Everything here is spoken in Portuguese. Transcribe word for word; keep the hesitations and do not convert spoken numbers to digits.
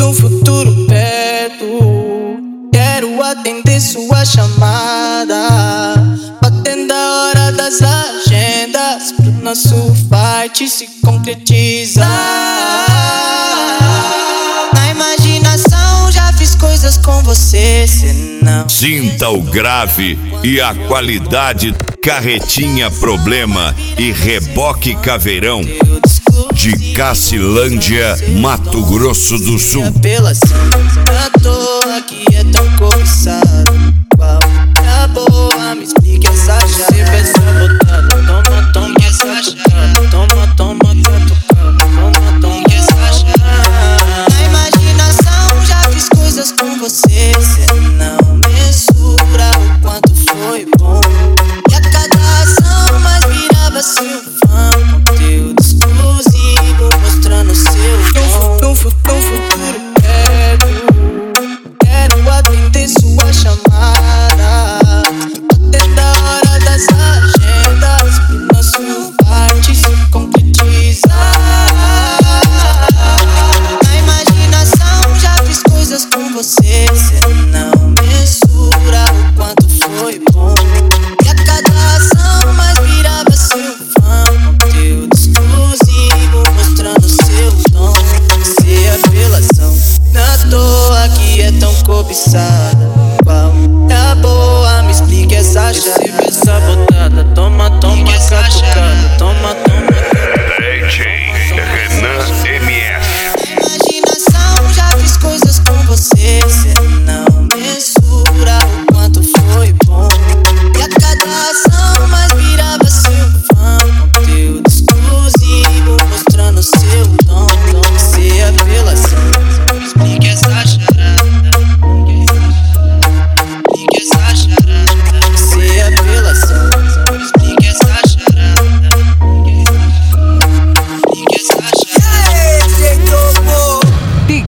num futuro perto. Quero atender sua chamada, batendo a hora das agendas, pro nosso fight se concretizar. Na imaginação já fiz coisas com você, cê não. Sinta o grave e a qualidade. Carretinha Problema e Reboque Caveirão, de Cacilândia, Mato Grosso do Sul. Pela à toa que é tão cobiçado.